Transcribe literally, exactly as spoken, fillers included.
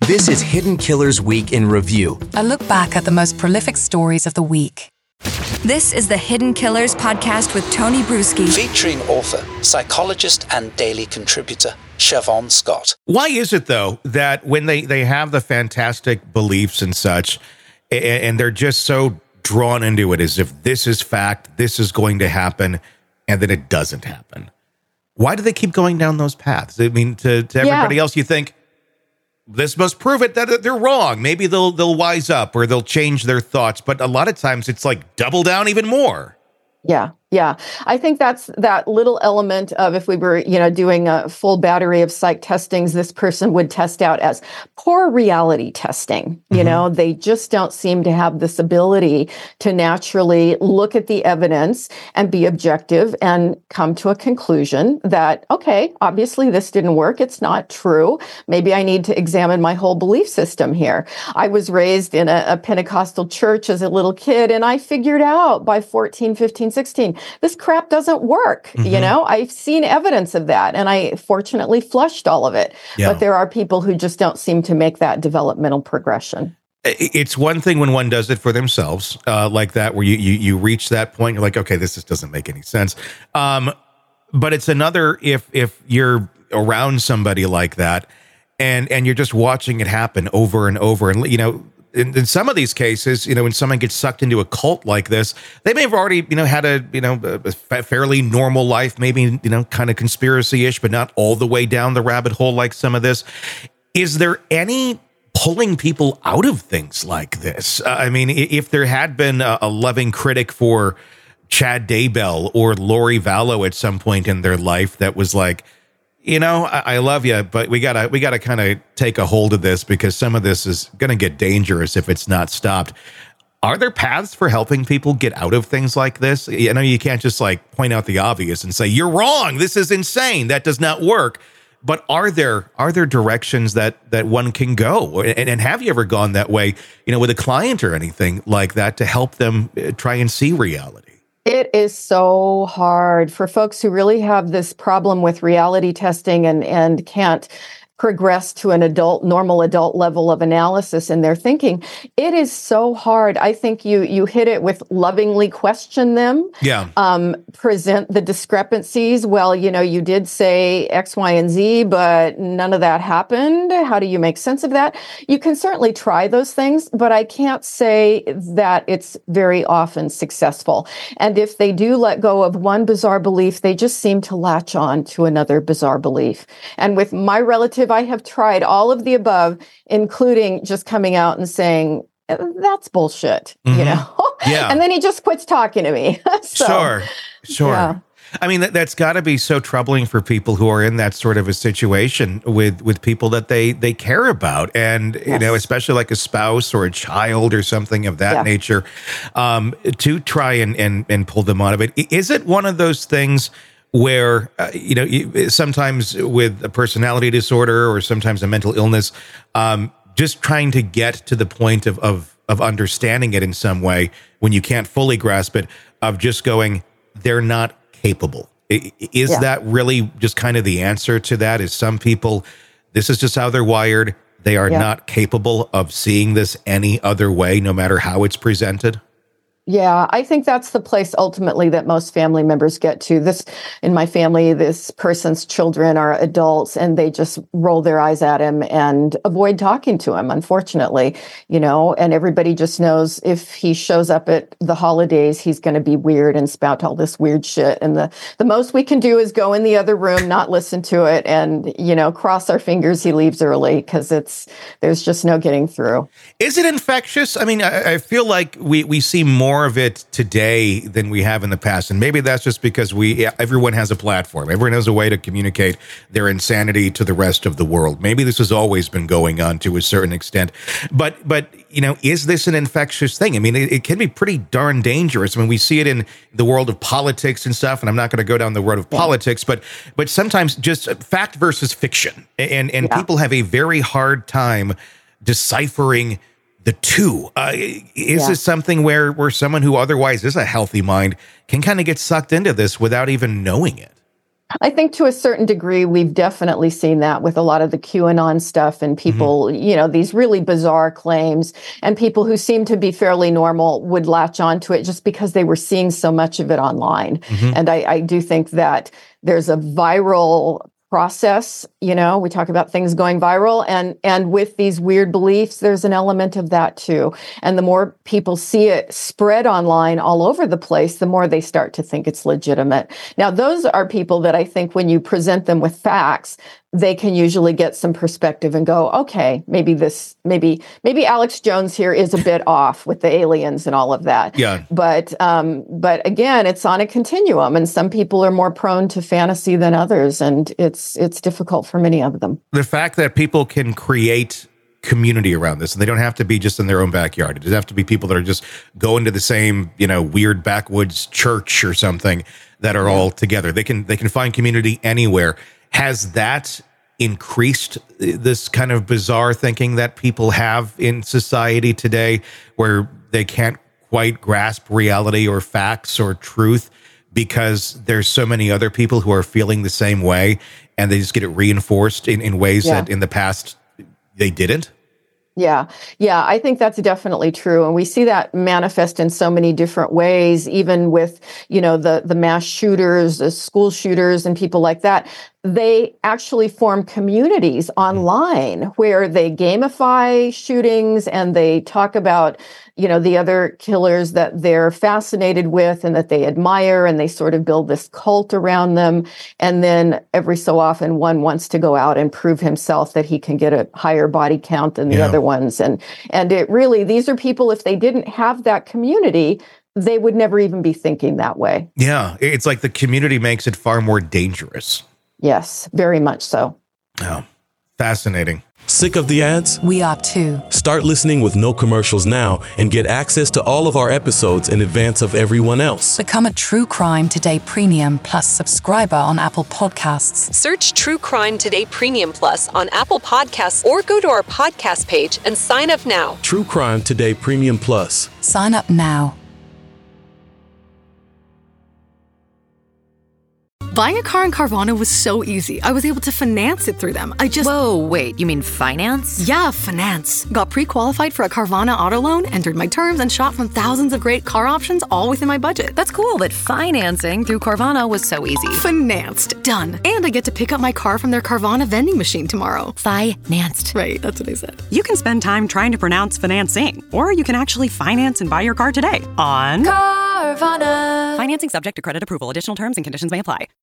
This is Hidden Killers Week in Review. A look back at the most prolific stories of the week. This is the Hidden Killers podcast with Tony Brueski. Featuring author, psychologist, and daily contributor, Siobhan Scott. Why is it, though, that when they, they have the fantastic beliefs and such, and, and they're just so drawn into it as if this is fact, this is going to happen, and then it doesn't happen? Why do they keep going down those paths? I mean, to, to everybody yeah. else, you think, this must prove it that they're wrong. Maybe they'll they'll wise up or they'll change their thoughts. But a lot of times it's like double down even more. Yeah. Yeah, I think that's that little element of if we were, you know, doing a full battery of psych testings, this person would test out as poor reality testing. You mm-hmm. know, they just don't seem to have this ability to naturally look at the evidence and be objective and come to a conclusion that, okay, obviously this didn't work. It's not true. Maybe I need to examine my whole belief system here. I was raised in a, a Pentecostal church as a little kid, and I figured out by fourteen, fifteen, sixteen, this crap doesn't work. Mm-hmm. You know, I've seen evidence of that, and I fortunately flushed all of it. Yeah. But there are people who just don't seem to make that developmental progression. It's one thing when one does it for themselves, uh, like that, where you, you you reach that point, you're like, okay, this just doesn't make any sense. Um, but it's another if if you're around somebody like that, and and you're just watching it happen over and over, and you know. In, in some of these cases, you know, when someone gets sucked into a cult like this, they may have already, you know, had a, you know, a fairly normal life, maybe, you know, kind of conspiracy-ish, but not all the way down the rabbit hole like some of this. Is there any pulling people out of things like this? Uh, I mean, if there had been a, a loving critic for Chad Daybell or Lori Vallow at some point in their life that was like, you know, I, I love you, but we gotta we gotta kind of take a hold of this because some of this is going to get dangerous if it's not stopped. Are there paths for helping people get out of things like this? You know, you can't just like point out the obvious and say you're wrong. This is insane. That does not work. But are there are there directions that that one can go? And, and have you ever gone that way? You know, with a client or anything like that to help them try and see reality? It is so hard for folks who really have this problem with reality testing and, and can't progress to an adult, normal adult level of analysis in their thinking. It is so hard. I think you you hit it with lovingly question them. Yeah. Um, present the discrepancies. Well, you know, you did say X, Y, and Z, but none of that happened. How do you make sense of that? You can certainly try those things, but I can't say that it's very often successful. And if they do let go of one bizarre belief, they just seem to latch on to another bizarre belief. And with my relative, I have tried all of the above, including just coming out and saying, that's bullshit, mm-hmm. you know? Yeah. And then he just quits talking to me. so, sure, sure. Yeah. I mean, that, that's got to be so troubling for people who are in that sort of a situation with, with people that they, they care about. And, yes. you know, especially like a spouse or a child or something of that yeah. nature, um, to try and, and, and pull them out of it. Is it one of those things where, uh, you know, you, sometimes with a personality disorder or sometimes a mental illness, um, just trying to get to the point of, of, of understanding it in some way when you can't fully grasp it, of just going, they're not capable. Is yeah. that really just kind of the answer to that? Is some people, this is just how they're wired. They are yeah. not capable of seeing this any other way, no matter how it's presented? Yeah, I think that's the place ultimately that most family members get to. This, in my family, this person's children are adults and they just roll their eyes at him and avoid talking to him, unfortunately, you know, and everybody just knows if he shows up at the holidays, he's going to be weird and spout all this weird shit. And the, the most we can do is go in the other room, not listen to it, and, you know, cross our fingers he leaves early because it's, there's just no getting through. Is it infectious? I mean, I, I feel like we, we see more more of it today than we have in the past. And maybe that's just because we everyone has a platform. Everyone has a way to communicate their insanity to the rest of the world. Maybe this has always been going on to a certain extent. But, but you know, is this an infectious thing? I mean, it, it can be pretty darn dangerous. I mean, we see it in the world of politics and stuff, and I'm not going to go down the road of yeah. politics, but but sometimes just fact versus fiction. And, and yeah. people have a very hard time deciphering the two. Uh, is yeah. this something where, where someone who otherwise is a healthy mind can kind of get sucked into this without even knowing it? I think to a certain degree, we've definitely seen that with a lot of the QAnon stuff and people, mm-hmm. you know, these really bizarre claims, and people who seem to be fairly normal would latch onto it just because they were seeing so much of it online. Mm-hmm. And I, I do think that there's a viral process, you know, we talk about things going viral, and and with these weird beliefs, there's an element of that too. And the more people see it spread online all over the place, the more they start to think it's legitimate. Now, those are people that I think when you present them with facts, they can usually get some perspective and go, okay, maybe this, maybe, maybe Alex Jones here is a bit off with the aliens and all of that. Yeah. But, um, but again, it's on a continuum, and some people are more prone to fantasy than others, and it's, it's difficult for many of them. The fact that people can create community around this, and they don't have to be just in their own backyard. It doesn't have to be people that are just going to the same, you know, weird backwoods church or something that are all together. They can, they can find community anywhere. Has that increased this kind of bizarre thinking that people have in society today, where they can't quite grasp reality or facts or truth because there's so many other people who are feeling the same way, and they just get it reinforced in, in ways yeah. that in the past they didn't? Yeah, yeah, I think that's definitely true. And we see that manifest in so many different ways, even with, you know, the, the mass shooters, the school shooters and people like that. They actually form communities online where they gamify shootings, and they talk about, you know, the other killers that they're fascinated with and that they admire, and they sort of build this cult around them. And then every so often one wants to go out and prove himself that he can get a higher body count than the yeah. other ones. And, and it really, these are people, if they didn't have that community, they would never even be thinking that way. Yeah. It's like the community makes it far more dangerous. Yes, very much so. Oh, fascinating. Sick of the ads? We are too. Start listening with no commercials now and get access to all of our episodes in advance of everyone else. Become a True Crime Today Premium Plus subscriber on Apple Podcasts. Search True Crime Today Premium Plus on Apple Podcasts, or go to our podcast page and sign up now. True Crime Today Premium Plus. Sign up now. Buying a car in Carvana was so easy. I was able to finance it through them. I just... Whoa, wait, you mean finance? Yeah, finance. Got pre-qualified for a Carvana auto loan, entered my terms, and shot from thousands of great car options, all within my budget. That's cool, but financing through Carvana was so easy. Financed. Done. And I get to pick up my car from their Carvana vending machine tomorrow. Financed. Right, that's what I said. You can spend time trying to pronounce financing, or you can actually finance and buy your car today on Carvana. Financing subject to credit approval. Additional terms and conditions may apply.